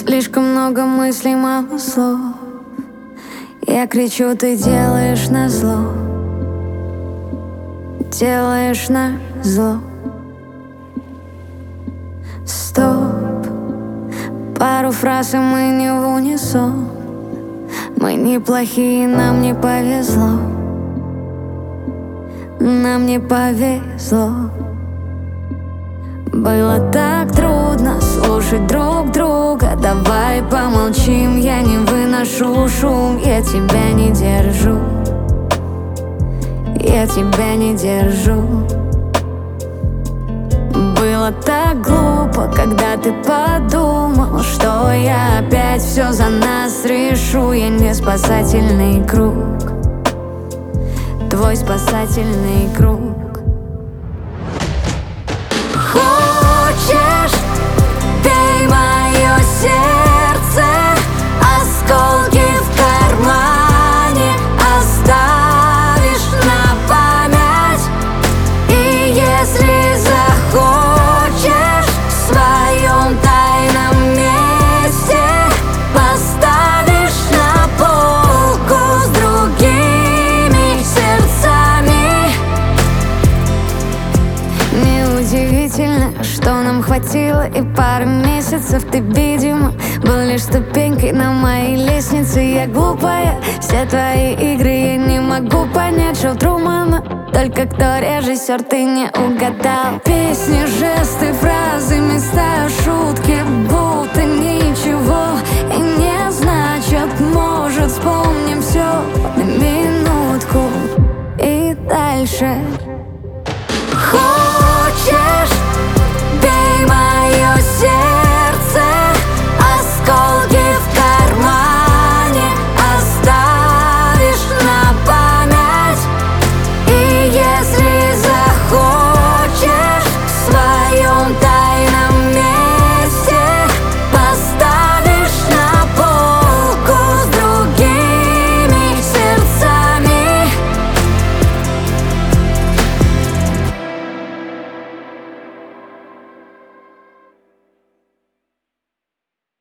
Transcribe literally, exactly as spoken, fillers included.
Слишком много мыслей, мало слов. Я кричу, ты делаешь назло. Делаешь назло. Стоп. Пару фраз, и мы не в унисон. Мы неплохие, нам не повезло. Нам не повезло. Было так трудно слушать друг друга. Давай помолчим, я не выношу шум. Я тебя не держу. Я тебя не держу. Было так глупо, когда ты подумал, что я опять все за нас решу. Я не спасательный круг, твой спасательный круг. Хочешь, пей мое сердце, осколки в кармане оставишь на память. И если захочешь, в своем тайном месте поставишь на полку с другими сердцами. Неудивительно, что нам хватило и пары месяцев. Ты, видимо, был лишь ступенькой на моей лестнице. Я глупая, все твои игры я не могу понять. Шоу Трумана, только кто режиссер, ты не угадал. Песни, жесты, фразы, места, шутки, будто ничего и не значит. Может, вспомним все на минутку и дальше.